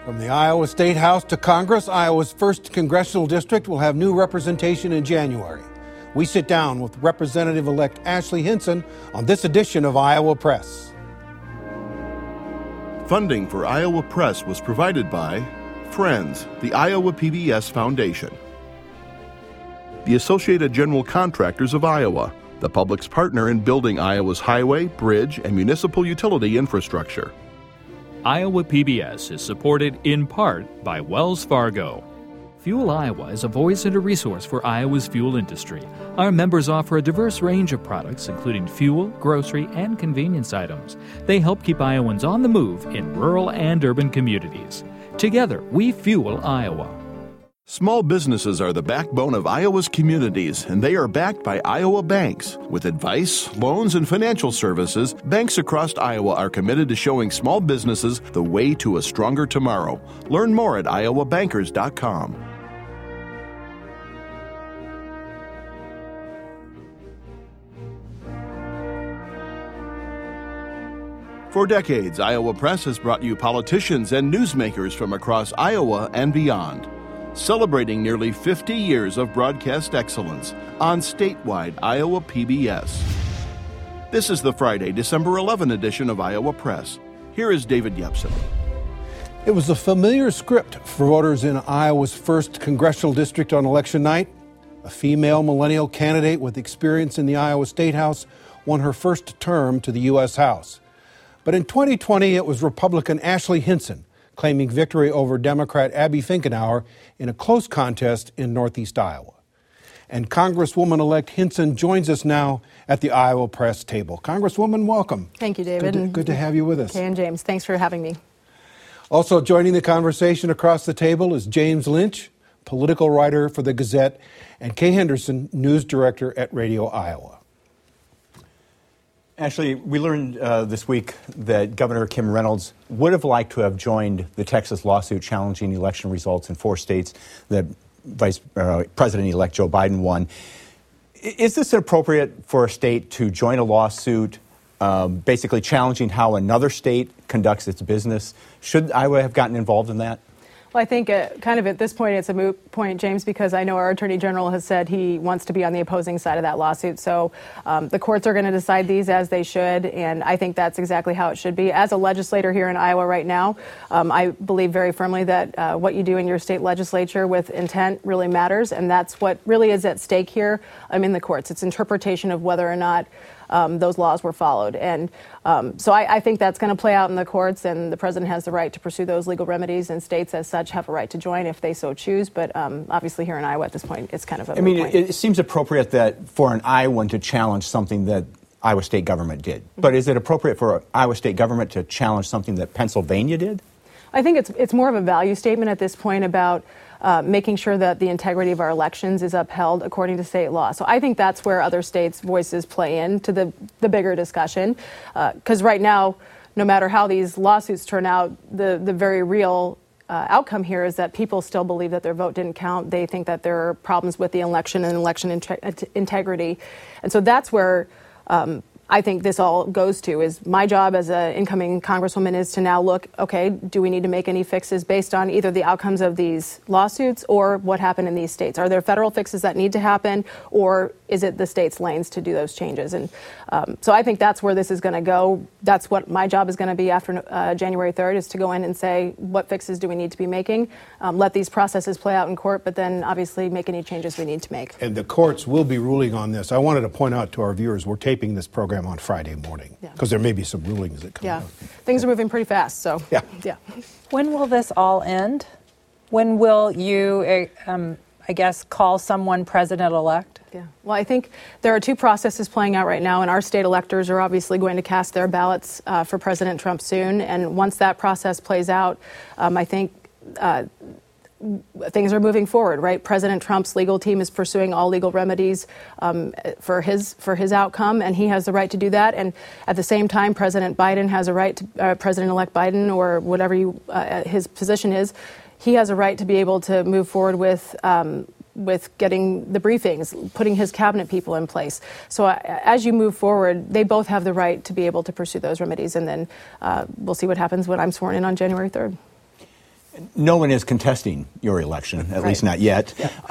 From the Iowa State House to Congress, Iowa's 1st Congressional District will have new representation in January. We sit down with Representative-elect Ashley Hinson on this edition of Iowa Press. Funding for Iowa Press was provided by Friends, the Iowa PBS Foundation, the Associated General Contractors of Iowa, the public's partner in building Iowa's highway, bridge, and municipal utility infrastructure. Iowa PBS is supported in part by Wells Fargo. Fuel Iowa is a voice and a resource for Iowa's fuel industry. Our members offer a diverse range of products, including fuel, grocery, and convenience items. They help keep Iowans on the move in rural and urban communities. Together, we fuel Iowa. Small businesses are the backbone of Iowa's communities, and they are backed by Iowa banks. With advice, loans, and financial services, banks across Iowa are committed to showing small businesses the way to a stronger tomorrow. Learn more at iowabankers.com. For decades, Iowa Press has brought you politicians and newsmakers from across Iowa and beyond, celebrating nearly 50 years of broadcast excellence on statewide Iowa PBS. This is the Friday, December 11 edition of Iowa Press. Here is David Yepsen. It was a familiar script for voters in Iowa's 1st Congressional District on election night. A female millennial candidate with experience in the Iowa State House won her first term to the U.S. House. But in 2020, it was Republican Ashley Hinson claiming victory over Democrat Abby Finkenauer in a close contest in Northeast Iowa. And Congresswoman-elect Hinson joins us now at the Iowa Press table. Congresswoman, welcome. Thank you, David. Good to have you with us. Kay and James, thanks for having me. Also joining the conversation across the table is James Lynch, political writer for the Gazette, and Kay Henderson, news director at Radio Iowa. Ashley, we learned this week that Governor Kim Reynolds would have liked to have joined the Texas lawsuit challenging election results in 4 states that Vice President-elect Joe Biden won. Is this appropriate for a state to join a lawsuit basically challenging how another state conducts its business? Should Iowa have gotten involved in that? Well, I think kind of at this point it's a moot point, James, because I know our Attorney General has said he wants to be on the opposing side of that lawsuit. So the courts are going to decide these as they should, and I think that's exactly how it should be. As a legislator here in Iowa right now, I believe very firmly that what you do in your state legislature with intent really matters, and that's what really is at stake here in the courts. It's interpretation of whether or not those laws were followed. And so I think that's going to play out in the courts, and the president has the right to pursue those legal remedies, and states as such have a right to join if they so choose. But obviously here in Iowa at this point, it's kind of a moot point. It seems appropriate that for an Iowan to challenge something that Iowa state government did. But is it appropriate for Iowa state government to challenge something that Pennsylvania did? I think it's more of a value statement at this point about making sure that the integrity of our elections is upheld according to state law. So I think that's where other states' voices play into the bigger discussion. Because right now, no matter how these lawsuits turn out, the very real outcome here is that people still believe that their vote didn't count. They think that there are problems with the election and election integrity. And so that's where I think this all goes to. Is my job as an incoming congresswoman is to now look, okay, do we need to make any fixes based on either the outcomes of these lawsuits or what happened in these states? Are there federal fixes that need to happen, or is it the states' lanes to do those changes? And so I think that's where this is going to go. That's what my job is going to be after January 3rd, is to go in and say, what fixes do we need to be making? Let these processes play out in court, but then obviously make any changes we need to make. And the courts will be ruling on this. I wanted to point out to our viewers, we're taping this program on Friday morning because there may be some rulings that come out. Things are moving pretty fast, so yeah. When will this all end? When will you, I guess, call someone president-elect? Yeah. Well, I think there are 2 processes playing out right now, and our state electors are obviously going to cast their ballots for President Trump soon. And once that process plays out, I think things are moving forward, right? President Trump's legal team is pursuing all legal remedies for his outcome, and he has the right to do that. And at the same time, President Biden has a right to, President-elect Biden, or whatever his position is, he has a right to be able to move forward with getting the briefings, putting his cabinet people in place. So as you move forward, they both have the right to be able to pursue those remedies, and then we'll see what happens when I'm sworn in on January 3rd. No one is contesting your election, at least not yet.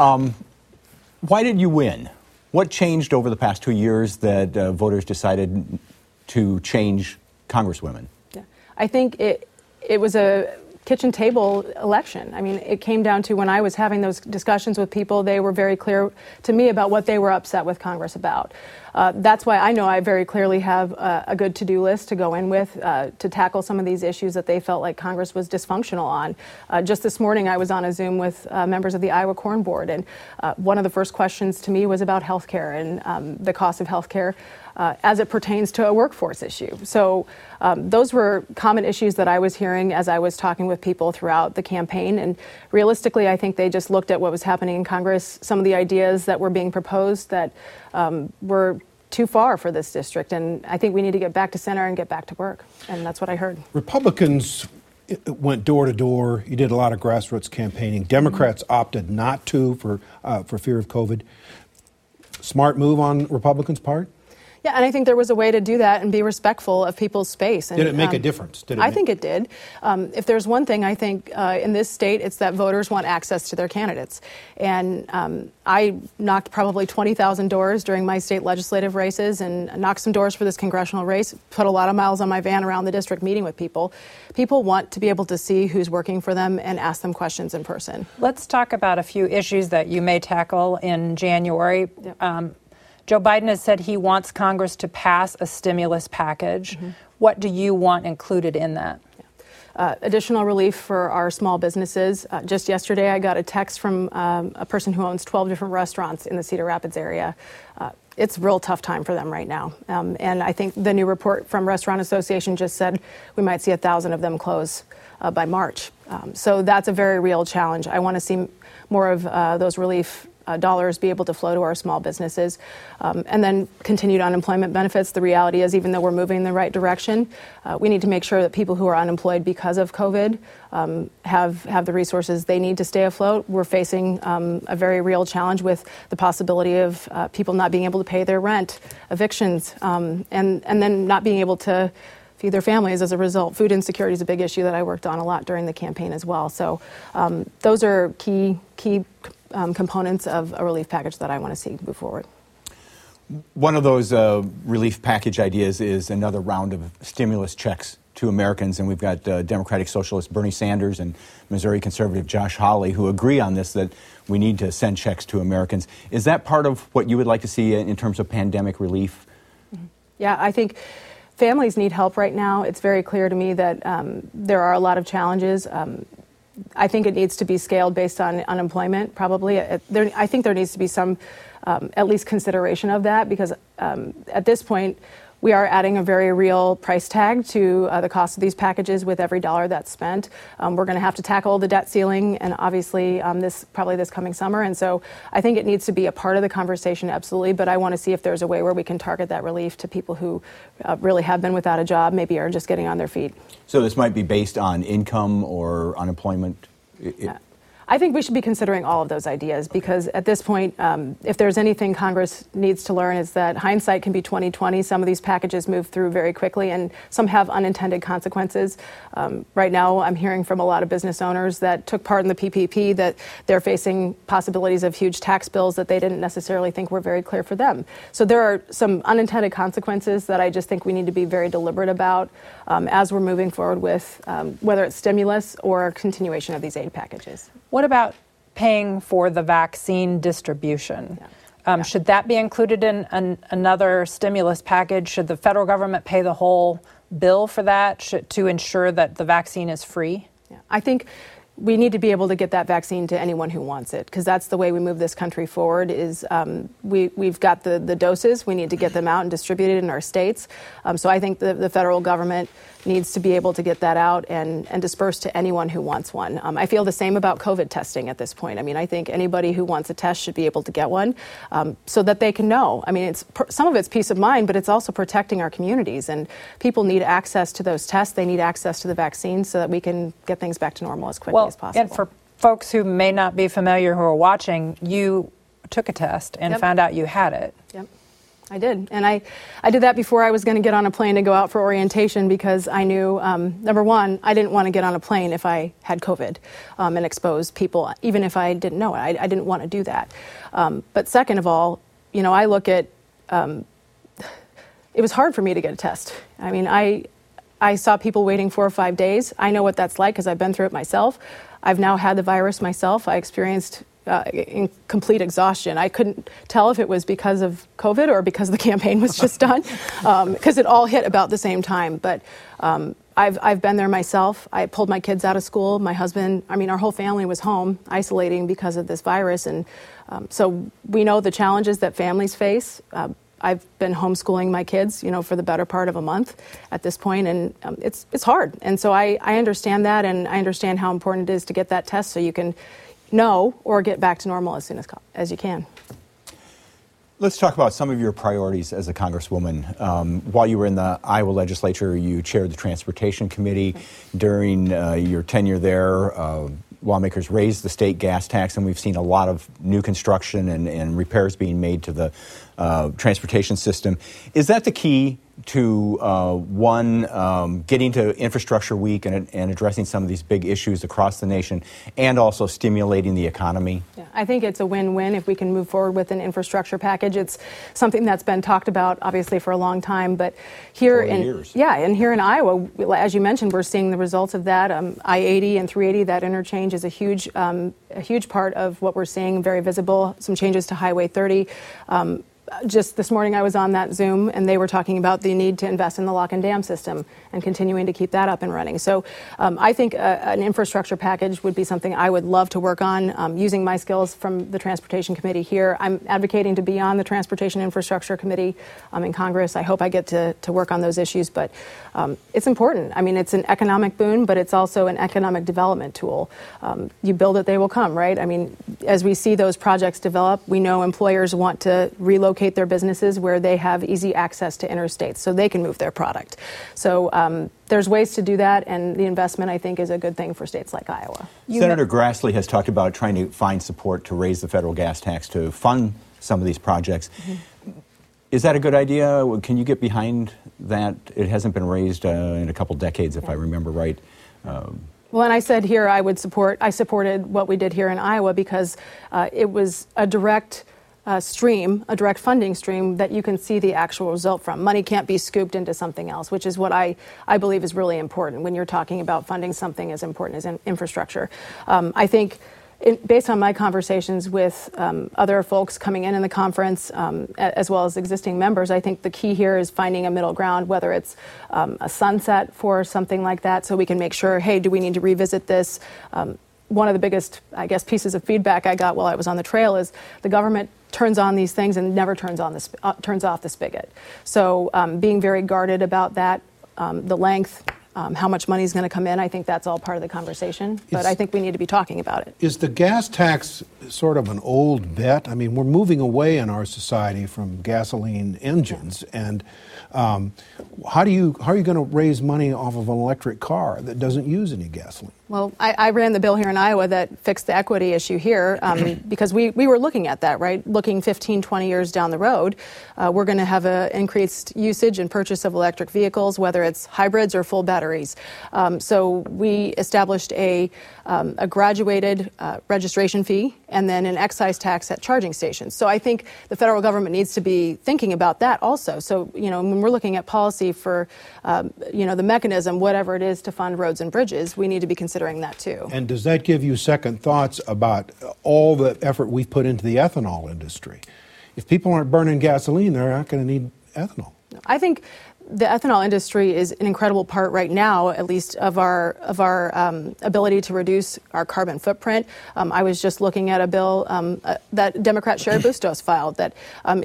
Why did you win? What changed over the past 2 years that voters decided to change Congresswomen? Yeah. I think it was a kitchen table election. I mean, it came down to when I was having those discussions with people, they were very clear to me about what they were upset with Congress about. That's why I know I very clearly have a good to-do list to go in with to tackle some of these issues that they felt like Congress was dysfunctional on. Just this morning, I was on a Zoom with members of the Iowa Corn Board, and one of the first questions to me was about health care and the cost of health care as it pertains to a workforce issue. So those were common issues that I was hearing as I was talking with people throughout the campaign. And realistically, I think they just looked at what was happening in Congress, some of the ideas that were being proposed that were too far for this district. And I think we need to get back to center and get back to work. And that's what I heard. Republicans went door to door. You did a lot of grassroots campaigning. Democrats opted not to for fear of COVID. Smart move on Republicans' part? Yeah, and I think there was a way to do that and be respectful of people's space. And, did it make a difference? I think it did. If there's one thing, I think in this state, it's that voters want access to their candidates. And I knocked probably 20,000 doors during my state legislative races and knocked some doors for this congressional race, put a lot of miles on my van around the district meeting with people. People want to be able to see who's working for them and ask them questions in person. Let's talk about a few issues that you may tackle in January. Yep. Joe Biden has said he wants Congress to pass a stimulus package. Mm-hmm. What do you want included in that? Additional relief for our small businesses. Just yesterday, I got a text from a person who owns 12 different restaurants in the Cedar Rapids area. It's a real tough time for them right now. And I think the new report from Restaurant Association just said we might see 1,000 of them close by March. So that's a very real challenge. I want to see more of those relief dollars be able to flow to our small businesses. And then continued unemployment benefits. The reality is, even though we're moving in the right direction, we need to make sure that people who are unemployed because of COVID have the resources they need to stay afloat. We're facing a very real challenge with the possibility of people not being able to pay their rent, evictions, and then not being able to feed their families as a result. Food insecurity is a big issue that I worked on a lot during the campaign as well. So those are key components of a relief package that I want to see move forward. One of those relief package ideas is another round of stimulus checks to Americans, and we've got Democratic Socialist Bernie Sanders and Missouri Conservative Josh Hawley who agree on this, that we need to send checks to Americans. Is that part of what you would like to see in terms of pandemic relief? Mm-hmm. Yeah, I think families need help right now. It's very clear to me that there are a lot of challenges. I think it needs to be scaled based on unemployment, probably. I think there needs to be some, at least consideration of that, because at this point, we are adding a very real price tag to the cost of these packages with every dollar that's spent. We're going to have to tackle the debt ceiling, and obviously this coming summer. And so I think it needs to be a part of the conversation, absolutely. But I want to see if there's a way where we can target that relief to people who really have been without a job, maybe are just getting on their feet. So this might be based on income or unemployment? I think we should be considering all of those ideas, because at this point, if there's anything Congress needs to learn, is that hindsight can be 20/20. Some of these packages move through very quickly, and some have unintended consequences. Right now, I'm hearing from a lot of business owners that took part in the PPP that they're facing possibilities of huge tax bills that they didn't necessarily think were very clear for them. So there are some unintended consequences that I just think we need to be very deliberate about as we're moving forward with whether it's stimulus or continuation of these aid packages. What about paying for the vaccine distribution? Yeah. Should that be included in another stimulus package? Should the federal government pay the whole bill for that to ensure that the vaccine is free? Yeah. I think we need to be able to get that vaccine to anyone who wants it, because that's the way we move this country forward. Is we've got the doses. We need to get them out and distributed in our states. So I think the federal government needs to be able to get that out and disperse to anyone who wants one. I feel the same about COVID testing at this point. I mean, I think anybody who wants a test should be able to get one so that they can know. I mean, some of it's peace of mind, but it's also protecting our communities. And people need access to those tests. They need access to the vaccine so that we can get things back to normal as quickly as possible. And for folks who may not be familiar who are watching, you took a test and found out you had it. Yep. I did. And I did that before I was going to get on a plane to go out for orientation because I knew, number one, I didn't want to get on a plane if I had COVID and expose people, even if I didn't know it. I didn't want to do that. But second of all, I look at, it was hard for me to get a test. I mean, I saw people waiting 4 or 5 days. I know what that's like because I've been through it myself. I've now had the virus myself. I experienced in complete exhaustion. I couldn't tell if it was because of COVID or because the campaign was just done, because it all hit about the same time. But I've been there myself. I pulled my kids out of school. My husband, our whole family was home isolating because of this virus. And so we know the challenges that families face. I've been homeschooling my kids, for the better part of a month at this point, and it's hard. And so I understand that, and I understand how important it is to get that test so you can know or get back to normal as soon as you can. Let's talk about some of your priorities as a Congresswoman. While you were in the Iowa legislature, you chaired the Transportation Committee. During your tenure there, lawmakers raised the state gas tax, and we've seen a lot of new construction and repairs being made to the transportation system. Is that the key to, getting to Infrastructure Week and addressing some of these big issues across the nation, and also stimulating the economy? Yeah, I think it's a win-win if we can move forward with an infrastructure package. It's something that's been talked about, obviously, for a long time, but here here in Iowa, as you mentioned, we're seeing the results of that. I-80 and 380, that interchange is a huge part of what we're seeing, very visible. Some changes to Highway 30. Just this morning I was on that Zoom, and they were talking about the need to invest in the lock and dam system and continuing to keep that up and running. So I think an infrastructure package would be something I would love to work on, using my skills from the Transportation Committee here. I'm advocating to be on the Transportation Infrastructure Committee in Congress. I hope I get to work on those issues, but it's important. It's an economic boon, but it's also an economic development tool. You build it, they will come, right? As we see those projects develop, we know employers want to relocate their businesses where they have easy access to interstates so they can move their product. So there's ways to do that, and the investment, I think, is a good thing for states like Iowa. Senator Grassley has talked about trying to find support to raise the federal gas tax to fund some of these projects. Mm-hmm. Is that a good idea? Can you get behind that? It hasn't been raised in a couple decades, if I remember right. Well, and I said here I supported what we did here in Iowa because it was a direct funding stream that you can see the actual result from. Money can't be scooped into something else, which is what I believe is really important when you're talking about funding something as important as infrastructure. I think based on my conversations with other folks coming in the conference, as well as existing members, I think the key here is finding a middle ground, whether it's a sunset for something like that, so we can make sure, hey, do we need to revisit this? One of the biggest, pieces of feedback I got while I was on the trail is the government turns on these things and never turns off the spigot. So being very guarded about that, the length, how much money is going to come in, I think that's all part of the conversation. But I think we need to be talking about it. Is the gas tax sort of an old bet? We're moving away in our society from gasoline engines, and how are you going to raise money off of an electric car that doesn't use any gasoline? Well, I ran the bill here in Iowa that fixed the equity issue here because we were looking at that, right? Looking 15, 20 years down the road, we're going to have an increased usage and purchase of electric vehicles, whether it's hybrids or full batteries. So we established a graduated registration fee and then an excise tax at charging stations. So I think the federal government needs to be thinking about that also. So, when we're looking at policy for, the mechanism, whatever it is to fund roads and bridges, we need to be considering that too. And does that give you second thoughts about all the effort we've put into the ethanol industry? If people aren't burning gasoline, they're not going to need ethanol. I think the ethanol industry is an incredible part right now, at least of our ability to reduce our carbon footprint. I was just looking at a bill that Democrat Sherry Bustos filed that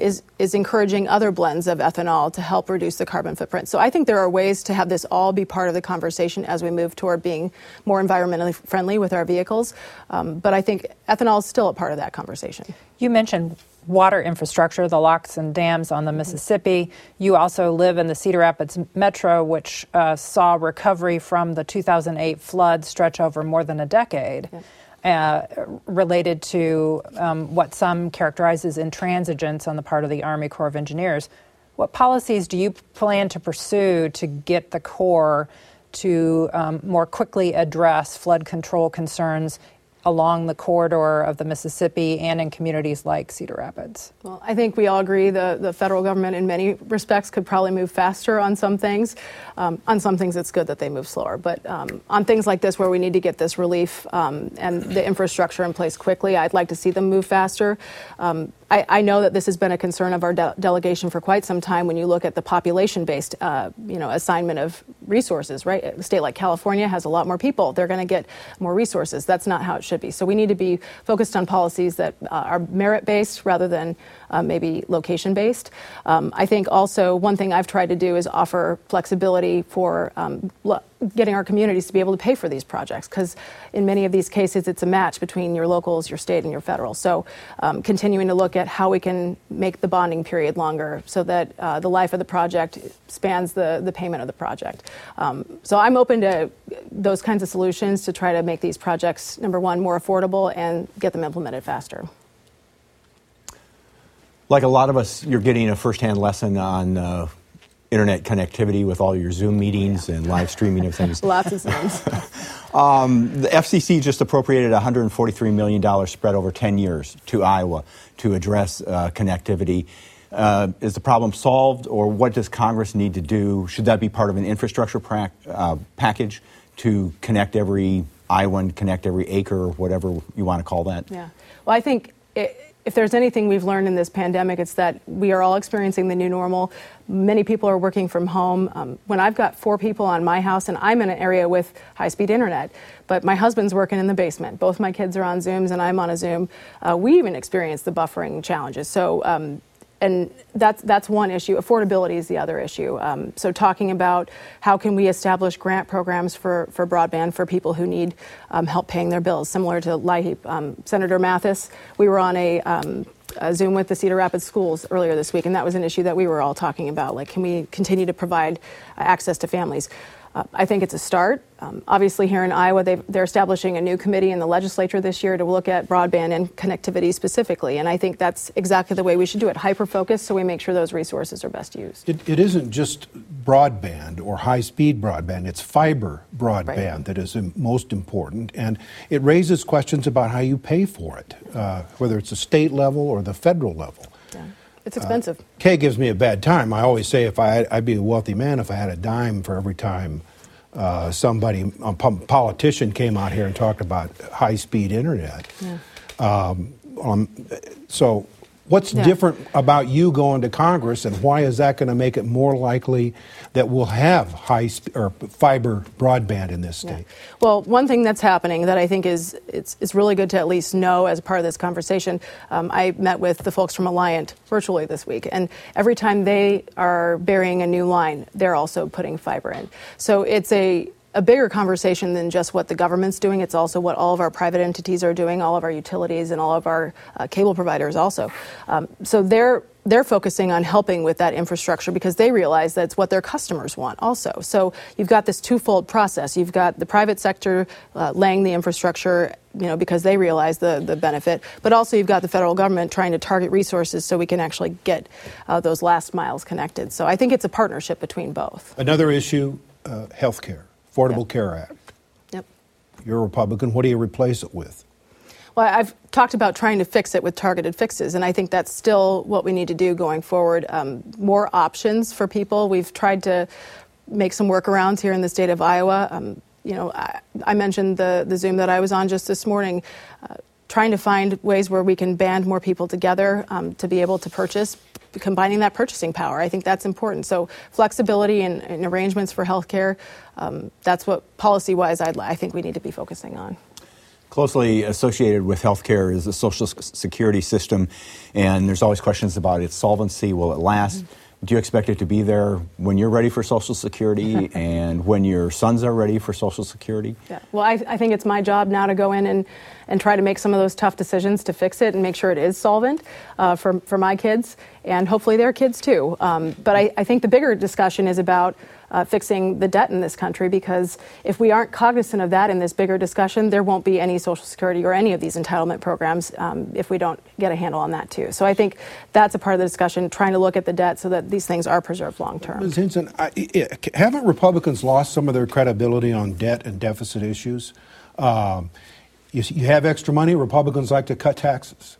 is encouraging other blends of ethanol to help reduce the carbon footprint. So I think there are ways to have this all be part of the conversation as we move toward being more environmentally friendly with our vehicles. But I think ethanol is still a part of that conversation. You mentioned water infrastructure, the locks and dams on the Mississippi. You also live in the Cedar Rapids Metro, which saw recovery from the 2008 flood stretch over more than a decade. related to what some characterize as intransigence on the part of the Army Corps of Engineers. What policies do you plan to pursue to get the Corps to more quickly address flood control concerns along the corridor of the Mississippi and in communities like Cedar Rapids? Well, I think we all agree the federal government in many respects could probably move faster on some things. On some things it's good that they move slower. But on things like this where we need to get this relief and the infrastructure in place quickly, I'd like to see them move faster. I know that this has been a concern of our delegation for quite some time when you look at the population-based assignment of resources, right? A state like California has a lot more people. They're going to get more resources. That's not how it should be. So we need to be focused on policies that are merit-based rather than maybe location-based. I think also one thing I've tried to do is offer flexibility for getting our communities to be able to pay for these projects, because in many of these cases it's a match between your locals, your state, and your federal. So continuing to look at how we can make the bonding period longer so that the life of the project spans the payment of the project. So I'm open to those kinds of solutions to try to make these projects, number one, more affordable and get them implemented faster. Like a lot of us, you're getting a firsthand lesson on internet connectivity with all your Zoom meetings and live streaming of things. Lots of Zooms. The FCC just appropriated a $143 million spread over 10 years to Iowa to address connectivity. Is the problem solved, or what does Congress need to do? Should that be part of an infrastructure package to connect every Iowan, connect every acre, or whatever you want to call that? Yeah. Well, I think if there's anything we've learned in this pandemic, it's that we are all experiencing the new normal. Many people are working from home. When I've got 4 people on my house, and I'm in an area with high-speed internet, but my husband's working in the basement. Both my kids are on Zooms, and I'm on a Zoom. We even experience the buffering challenges. So, and that's one issue. Affordability is the other issue. So talking about how can we establish grant programs for broadband for people who need help paying their bills, similar to LIHEAP. Senator Mathis, we were on a Zoom with the Cedar Rapids schools earlier this week, and that was an issue that we were all talking about. Like, can we continue to provide access to families? I think it's a start. Obviously, here in Iowa, they're establishing a new committee in the legislature this year to look at broadband and connectivity specifically. And I think that's exactly the way we should do it, hyper-focused, so we make sure those resources are best used. It isn't just broadband or high-speed broadband. It's fiber broadband that is most important. And it raises questions about how you pay for it, whether it's the state level or the federal level. Yeah. It's expensive. Kay gives me a bad time. I always say I'd be a wealthy man if I had a dime for every time a politician came out here and talked about high-speed internet. Yeah. So what's different about you going to Congress, and why is that going to make it more likely that we'll have fiber broadband in this state? Yeah. Well, one thing that's happening that I think is really good to at least know as part of this conversation, I met with the folks from Alliant virtually this week, and every time they are burying a new line, they're also putting fiber in. So it's a bigger conversation than just what the government's doing. It's also what all of our private entities are doing, all of our utilities and all of our cable providers also. So they're focusing on helping with that infrastructure because they realize that's what their customers want also. So you've got this twofold process. You've got the private sector laying the infrastructure, because they realize the benefit, but also you've got the federal government trying to target resources so we can actually get those last miles connected. So I think it's a partnership between both. Another issue, health care. Affordable Care Act. Yep. You're a Republican. What do you replace it with? Well, I've talked about trying to fix it with targeted fixes, and I think that's still what we need to do going forward. More options for people. We've tried to make some workarounds here in the state of Iowa. I mentioned the Zoom that I was on just this morning, trying to find ways where we can band more people together to be able to purchase, combining that purchasing power. I think that's important. So flexibility and arrangements for health care, that's what policy-wise I think we need to be focusing on. Closely associated with health care is the Social Security system, and there's always questions about its solvency. Will it last? Do you expect it to be there when you're ready for Social Security and when your sons are ready for Social Security? Yeah. Well, I think it's my job now to go in and try to make some of those tough decisions to fix it and make sure it is solvent for my kids and hopefully their kids too. But I think the bigger discussion is about fixing the debt in this country, because if we aren't cognizant of that in this bigger discussion, there won't be any Social Security or any of these entitlement programs if we don't get a handle on that too. So I think that's a part of the discussion, trying to look at the debt so that these things are preserved long term. Ms. Hinson, haven't Republicans lost some of their credibility on debt and deficit issues? You have extra money, Republicans like to cut taxes.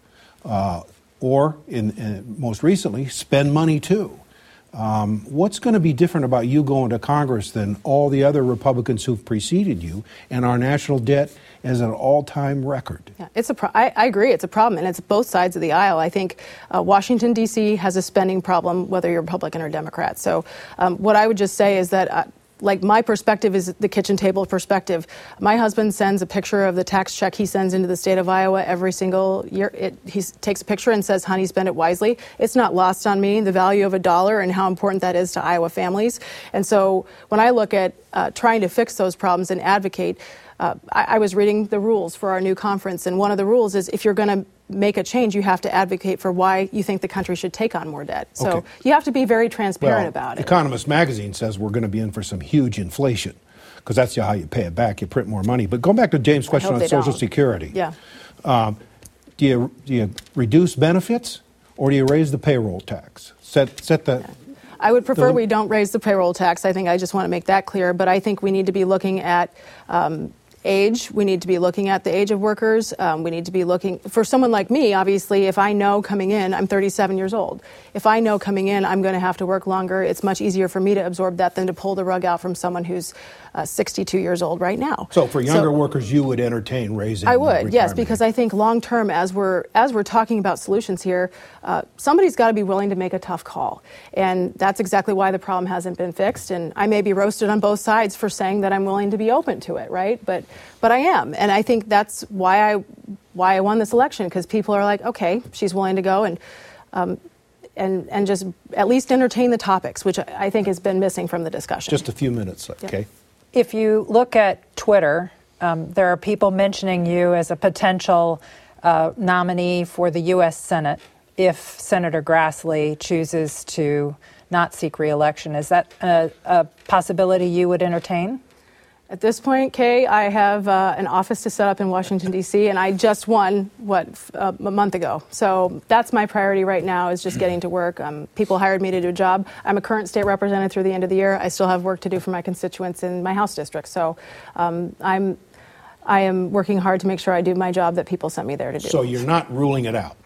Or, most recently, spend money too. What's going to be different about you going to Congress than all the other Republicans who've preceded you, and our national debt is an all-time record? Yeah, I agree. It's a problem, and it's both sides of the aisle. I think Washington, D.C. has a spending problem, whether you're Republican or Democrat. So what I would just say is that my perspective is the kitchen table perspective. My husband sends a picture of the tax check he sends into the state of Iowa every single year. He takes a picture and says, honey, spend it wisely. It's not lost on me, the value of $1 and how important that is to Iowa families. And so when I look at trying to fix those problems and advocate, I was reading the rules for our new conference, and one of the rules is if you're going to make a change, you have to advocate for why you think the country should take on more debt. So okay. You have to be very transparent about it. Economist Magazine says we're going to be in for some huge inflation, because that's how you pay it back. You print more money. But going back to James' question on Social Security, yeah. Do you reduce benefits, or do you raise the payroll tax? Set the... I would prefer we don't raise the payroll tax. I think I just want to make that clear. But I think we need to be looking at age. We need to be looking at the age of workers. We need to be looking, for someone like me, obviously, if I know coming in, I'm 37 years old. If I know coming in I'm going to have to work longer, it's much easier for me to absorb that than to pull the rug out from someone who's 62 years old right now. So for younger workers, you would entertain raising I would, yes, because I think long term, as we're talking about solutions here, somebody's got to be willing to make a tough call. And that's exactly why the problem hasn't been fixed. And I may be roasted on both sides for saying that I'm willing to be open to it, right? But I am. And I think that's why I won this election, because people are like, okay, she's willing to go and just at least entertain the topics, which I think has been missing from the discussion. Just a few minutes, okay? Yep. If you look at Twitter, there are people mentioning you as a potential nominee for the U.S. Senate if Senator Grassley chooses to not seek re-election. Is that a possibility you would entertain? At this point, Kay, I have an office to set up in Washington, D.C., and I just won, a month ago. So that's my priority right now, is just getting to work. People hired me to do a job. I'm a current state representative through the end of the year. I still have work to do for my constituents in my House district. So I am working hard to make sure I do my job that people sent me there to do. So you're not ruling it out?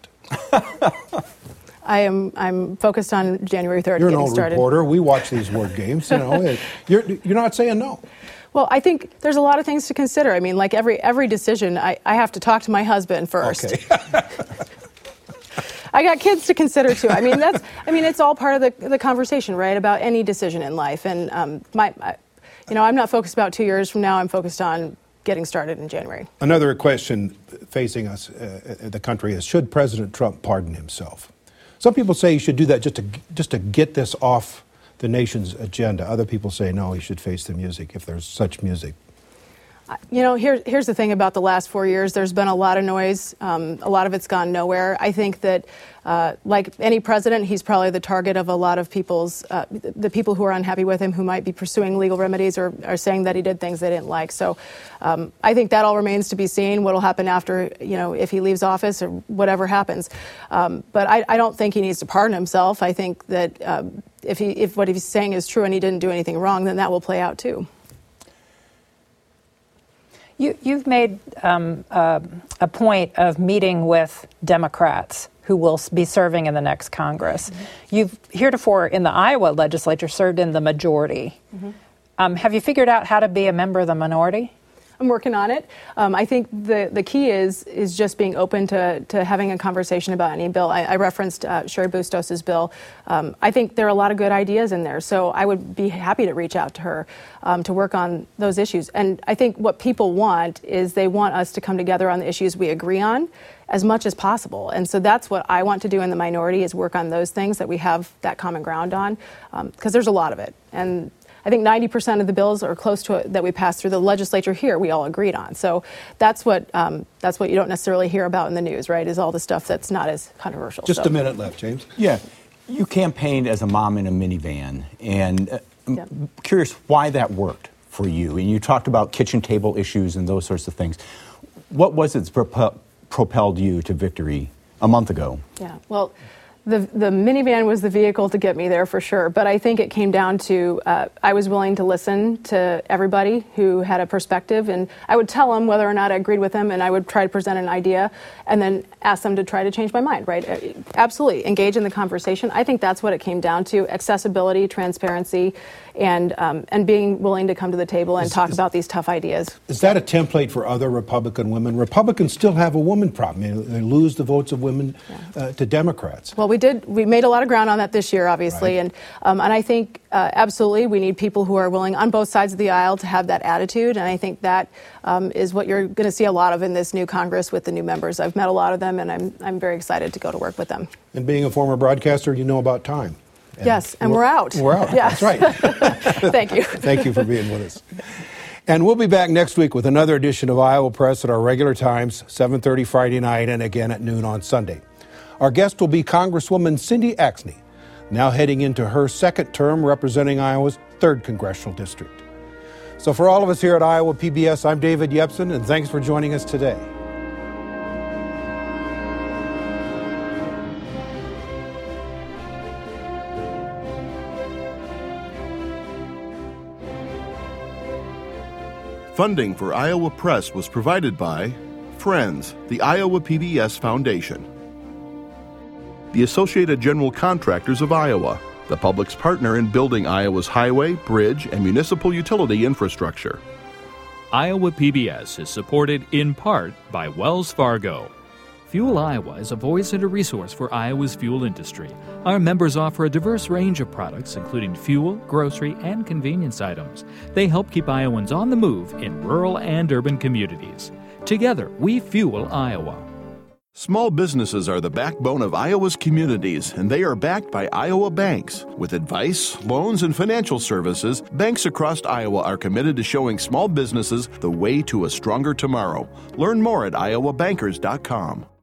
I'm focused on January 3rd. You're an old reporter. We watch these word games. You're not saying no. Well, I think there's a lot of things to consider. I mean, like every decision, I have to talk to my husband first. Okay. I got kids to consider too. I mean, it's all part of the conversation, right? About any decision in life. And I'm not focused about 2 years from now. I'm focused on getting started in January. Another question facing us, the country, is: should President Trump pardon himself? Some people say he should do that just to get this off the nation's agenda. Other people say no, he should face the music, if there's such music. Here's the thing about the last 4 years. There's been a lot of noise. A lot of it's gone nowhere. I think that, like any president, he's probably the target of a lot of the people who are unhappy with him, who might be pursuing legal remedies or are saying that he did things they didn't like. So I think that all remains to be seen, what will happen after, if he leaves office or whatever happens. But I don't think he needs to pardon himself. I think that if what he's saying is true and he didn't do anything wrong, then that will play out too. You've made a point of meeting with Democrats who will be serving in the next Congress. Mm-hmm. You've heretofore in the Iowa legislature served in the majority. Mm-hmm. Have you figured out how to be a member of the minority? I'm working on it. I think the key is just being open to having a conversation about any bill. I referenced Cheri Bustos' bill. I think there are a lot of good ideas in there, so I would be happy to reach out to her to work on those issues. And I think what people want is they want us to come together on the issues we agree on as much as possible. And so that's what I want to do in the minority, is work on those things that we have that common ground on, because there's a lot of it. And I think 90% of the bills are close to it that we passed through the legislature here, we all agreed on. So that's what you don't necessarily hear about in the news, right, is all the stuff that's not as controversial. Just a minute left, James. Yeah. You campaigned as a mom in a minivan, and I'm curious why that worked for you. And you talked about kitchen table issues and those sorts of things. What was it that propelled you to victory a month ago? Yeah, well, the minivan was the vehicle to get me there for sure. But I think it came down to I was willing to listen to everybody who had a perspective. And I would tell them whether or not I agreed with them. And I would try to present an idea and then ask them to try to change my mind, right? Absolutely. Engage in the conversation. I think that's what it came down to. Accessibility, transparency, and being willing to come to the table and talk about these tough ideas. Is that a template for other Republican women? Republicans still have a woman problem. They lose the votes of women to Democrats. Well, we made a lot of ground on that this year, obviously. Right. And I think absolutely we need people who are willing on both sides of the aisle to have that attitude. And I think that is what you're going to see a lot of in this new Congress with the new members. I've met a lot of them, and I'm very excited to go to work with them. And being a former broadcaster, you know about time. Yes, and we're out. We're out. Yes. That's right. Thank you. Thank you for being with us. And we'll be back next week with another edition of Iowa Press at our regular times, 7:30 Friday night and again at noon on Sunday. Our guest will be Congresswoman Cindy Axne, now heading into her second term representing Iowa's 3rd Congressional District. So for all of us here at Iowa PBS, I'm David Yepsen, and thanks for joining us today. Funding for Iowa Press was provided by Friends, the Iowa PBS Foundation, the Associated General Contractors of Iowa, the public's partner in building Iowa's highway, bridge, and municipal utility infrastructure. Iowa PBS is supported in part by Wells Fargo. Fuel Iowa is a voice and a resource for Iowa's fuel industry. Our members offer a diverse range of products, including fuel, grocery, and convenience items. They help keep Iowans on the move in rural and urban communities. Together, we fuel Iowa. Small businesses are the backbone of Iowa's communities, and they are backed by Iowa banks. With advice, loans, and financial services, banks across Iowa are committed to showing small businesses the way to a stronger tomorrow. Learn more at iowabankers.com.